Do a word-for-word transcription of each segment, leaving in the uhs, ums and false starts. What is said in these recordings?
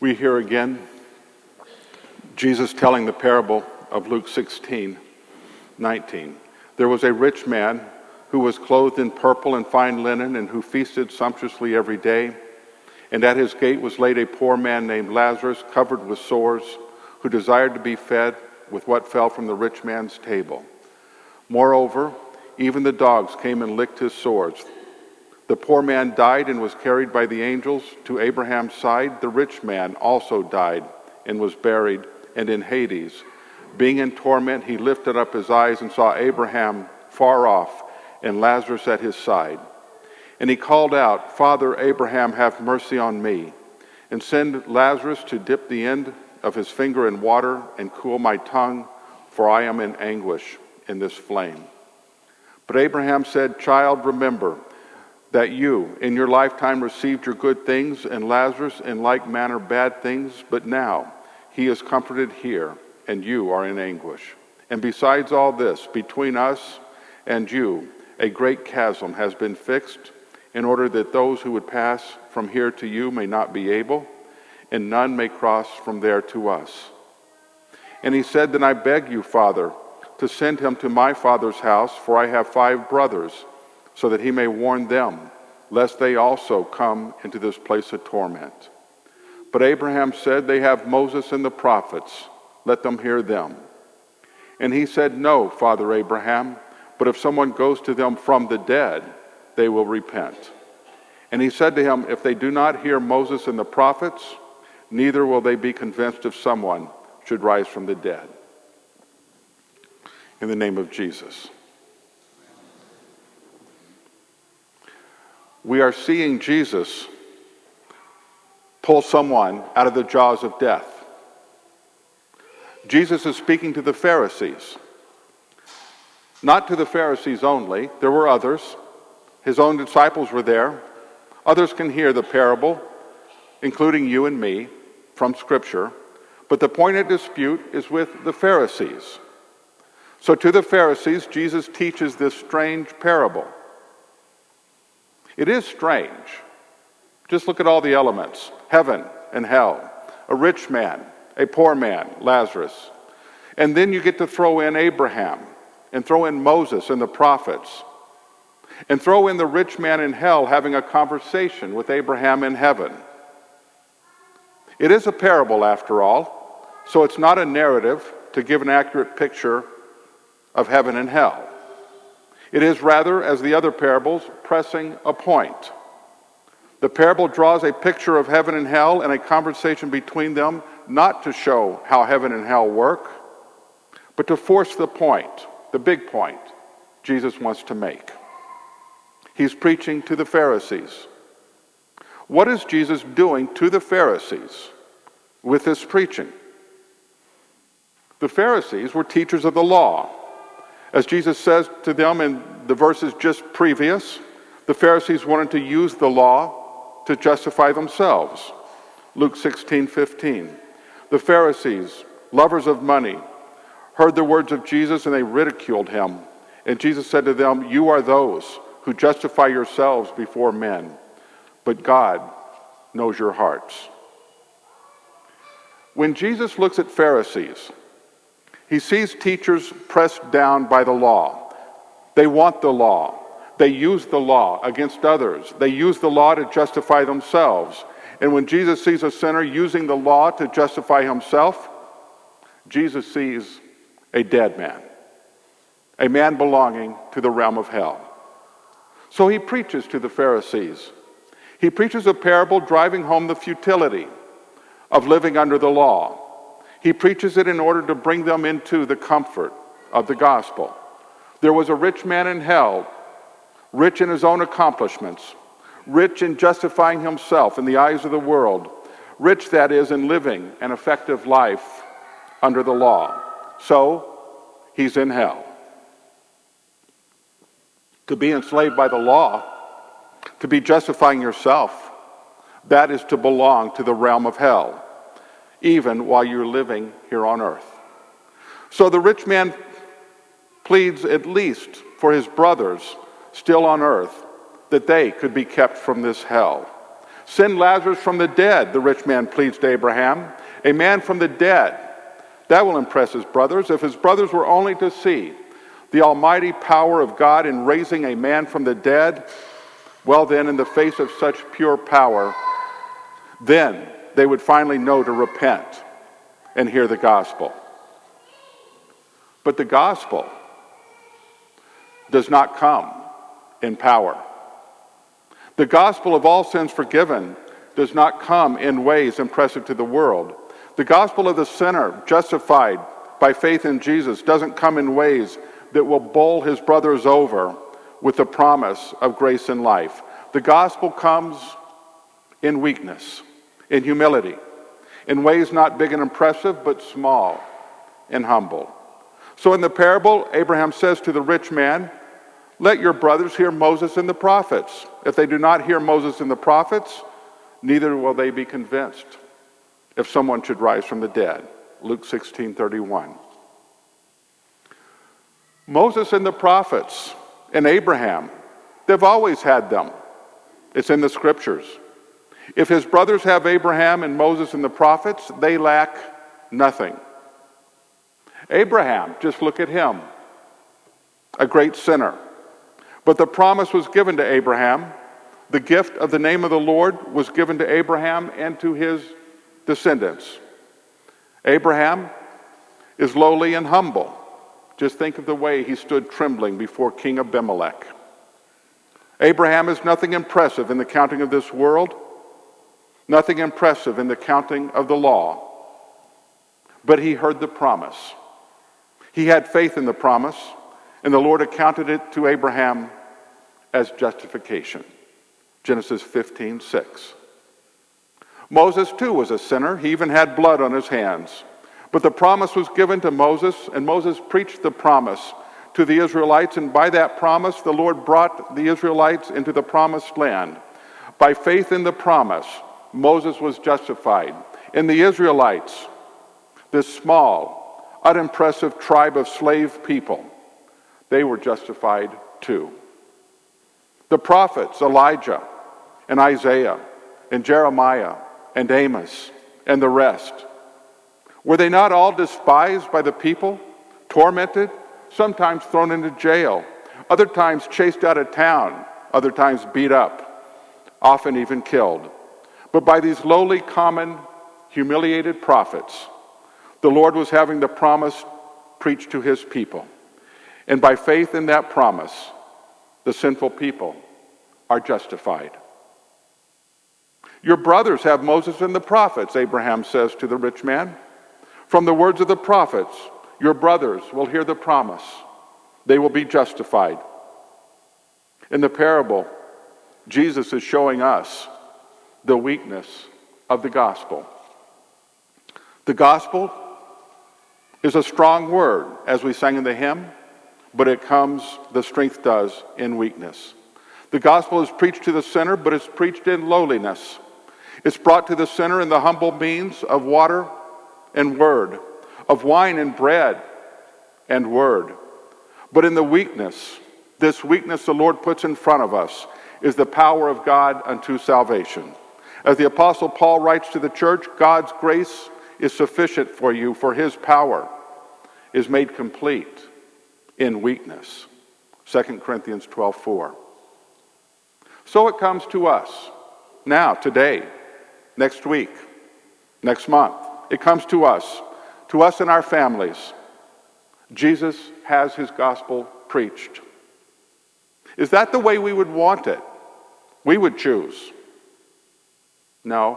We hear again Jesus telling the parable of Luke sixteen nineteen. There was a rich man who was clothed in purple and fine linen and who feasted sumptuously every day. And at his gate was laid a poor man named Lazarus, covered with sores, who desired to be fed with what fell from the rich man's table. Moreover, even the dogs came and licked his sores. The poor man died and was carried by the angels to Abraham's side. The rich man also died and was buried, and in Hades, being in torment, he lifted up his eyes and saw Abraham far off and Lazarus at his side. And he called out, "Father Abraham, have mercy on me, and send Lazarus to dip the end of his finger in water and cool my tongue, for I am in anguish in this flame." But Abraham said, "Child, remember that you in your lifetime received your good things, and Lazarus in like manner bad things, but now he is comforted here, and you are in anguish. And besides all this, between us and you a great chasm has been fixed, in order that those who would pass from here to you may not be able, and none may cross from there to us." And he said, "Then I beg you, Father, to send him to my father's house, for I have five brothers, so that he may warn them, lest they also come into this place of torment." But Abraham said, "They have Moses and the prophets. Let them hear them." And he said, "No, Father Abraham, but if someone goes to them from the dead, they will repent." And he said to him, "If they do not hear Moses and the prophets, neither will they be convinced if someone should rise from the dead." In the name of Jesus. We are seeing Jesus pull someone out of the jaws of death. Jesus is speaking to the Pharisees. Not to the Pharisees only. There were others. His own disciples were there. Others can hear the parable, including you and me, from Scripture. But the point of dispute is with the Pharisees. So to the Pharisees, Jesus teaches this strange parable. It is strange. Just look at all the elements. Heaven and hell. A rich man, a poor man, Lazarus. And then you get to throw in Abraham, and throw in Moses and the prophets, and throw in the rich man in hell having a conversation with Abraham in heaven. It is a parable after all, so it's not a narrative to give an accurate picture of heaven and hell. It is rather, as the other parables, pressing a point. The parable draws a picture of heaven and hell and a conversation between them, not to show how heaven and hell work, but to force the point, the big point Jesus wants to make. He's preaching to the Pharisees. What is Jesus doing to the Pharisees with this preaching? The Pharisees were teachers of the law. As Jesus says to them in the verses just previous, the Pharisees wanted to use the law to justify themselves. Luke sixteen fifteen. The Pharisees, lovers of money, heard the words of Jesus and they ridiculed him. And Jesus said to them, "You are those who justify yourselves before men, but God knows your hearts." When Jesus looks at Pharisees, he sees teachers pressed down by the law. They want the law. They use the law against others. They use the law to justify themselves. And when Jesus sees a sinner using the law to justify himself, Jesus sees a dead man, a man belonging to the realm of hell. So he preaches to the Pharisees. He preaches a parable driving home the futility of living under the law. He preaches it in order to bring them into the comfort of the gospel. There was a rich man in hell, rich in his own accomplishments, rich in justifying himself in the eyes of the world, rich, that is, in living an effective life under the law. So, he's in hell. To be enslaved by the law, to be justifying yourself, that is to belong to the realm of hell, even while you're living here on earth. So the rich man pleads at least for his brothers still on earth that they could be kept from this hell. Send Lazarus from the dead, the rich man pleads to Abraham. A man from the dead. That will impress his brothers. If his brothers were only to see the almighty power of God in raising a man from the dead, well then, in the face of such pure power, then they would finally know to repent and hear the gospel. But the gospel does not come in power. The gospel of all sins forgiven does not come in ways impressive to the world. The gospel of the sinner justified by faith in Jesus doesn't come in ways that will bowl his brothers over with the promise of grace and life. The gospel comes in weakness, in humility, in ways not big and impressive, but small and humble. So in the parable, Abraham says to the rich man, let your brothers hear Moses and the prophets. If they do not hear Moses and the prophets, neither will they be convinced if someone should rise from the dead. Luke sixteen thirty-one. Moses and the prophets and Abraham, they've always had them. It's in the scriptures. If his brothers have Abraham and Moses and the prophets, they lack nothing. Abraham, just look at him, a great sinner. But the promise was given to Abraham. The gift of the name of the Lord was given to Abraham and to his descendants. Abraham is lowly and humble. Just think of the way he stood trembling before King Abimelech. Abraham is nothing impressive in the counting of this world, nothing impressive in the counting of the law. But he heard the promise. He had faith in the promise, and the Lord accounted it to Abraham as justification. Genesis fifteen six. Moses too was a sinner. He even had blood on his hands. But the promise was given to Moses, and Moses preached the promise to the Israelites, and by that promise the Lord brought the Israelites into the promised land. By faith in the promise, Moses was justified. And the Israelites, this small, unimpressive tribe of slave people, they were justified too. The prophets, Elijah and Isaiah and Jeremiah and Amos and the rest, were they not all despised by the people, tormented, sometimes thrown into jail, other times chased out of town, other times beat up, often even killed? But by these lowly, common, humiliated prophets, the Lord was having the promise preached to his people. And by faith in that promise, the sinful people are justified. Your brothers have Moses and the prophets, Abraham says to the rich man. From the words of the prophets, your brothers will hear the promise. They will be justified. In the parable, Jesus is showing us the weakness of the gospel. The gospel is a strong word, as we sang in the hymn, but it comes, the strength does, in weakness. The gospel is preached to the sinner, but it's preached in lowliness. It's brought to the sinner in the humble means of water and word, of wine and bread and word. But in the weakness, this weakness the Lord puts in front of us, is the power of God unto salvation. As the Apostle Paul writes to the church, God's grace is sufficient for you, for his power is made complete in weakness. Second Corinthians twelve four. So it comes to us now, today, next week, next month. It comes to us, to us and our families. Jesus has his gospel preached. Is that the way we would want it? We would choose. No.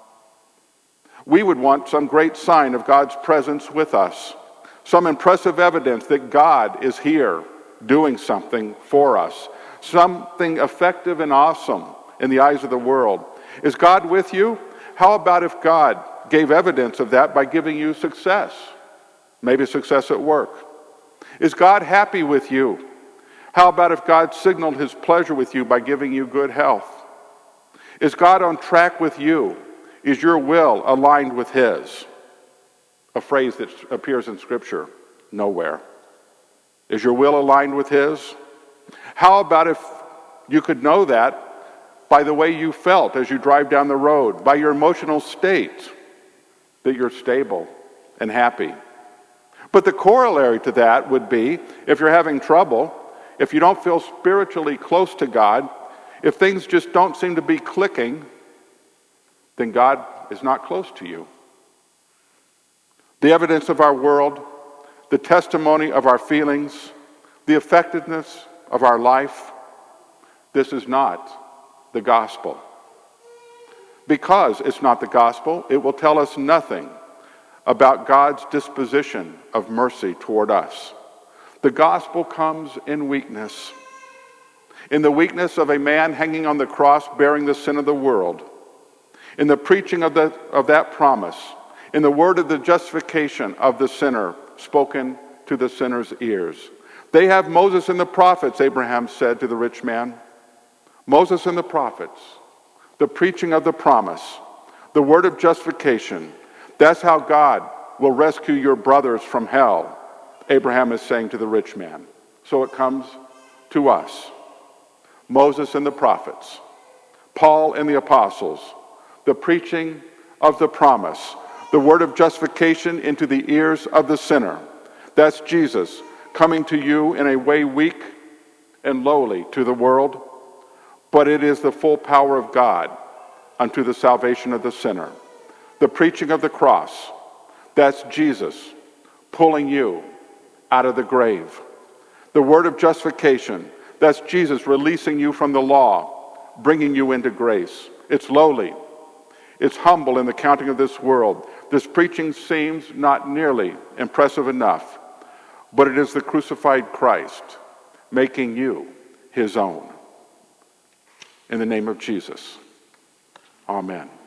We would want some great sign of God's presence with us, some impressive evidence that God is here doing something for us, something effective and awesome in the eyes of the world. Is God with you? How about if God gave evidence of that by giving you success? Maybe success at work. Is God happy with you? How about if God signaled his pleasure with you by giving you good health? Is God on track with you? Is your will aligned with his? A phrase that appears in Scripture nowhere. Is your will aligned with his? How about if you could know that by the way you felt as you drive down the road, by your emotional state, that you're stable and happy. But the corollary to that would be, if you're having trouble, if you don't feel spiritually close to God, if things just don't seem to be clicking, then God is not close to you. The evidence of our world, the testimony of our feelings, the effectiveness of our life, this is not the gospel. Because it's not the gospel, it will tell us nothing about God's disposition of mercy toward us. The gospel comes in weakness. In the weakness of a man hanging on the cross bearing the sin of the world. In the preaching of, the, of that promise. In the word of the justification of the sinner spoken to the sinner's ears. They have Moses and the prophets, Abraham said to the rich man. Moses and the prophets. The preaching of the promise. The word of justification. That's how God will rescue your brothers from hell, Abraham is saying to the rich man. So it comes to us. Moses and the prophets, Paul and the apostles, the preaching of the promise, the word of justification into the ears of the sinner. That's Jesus coming to you in a way weak and lowly to the world, but it is the full power of God unto the salvation of the sinner. The preaching of the cross, that's Jesus pulling you out of the grave. The word of justification, that's Jesus releasing you from the law, bringing you into grace. It's lowly. It's humble in the counting of this world. This preaching seems not nearly impressive enough, but it is the crucified Christ making you his own. In the name of Jesus, amen.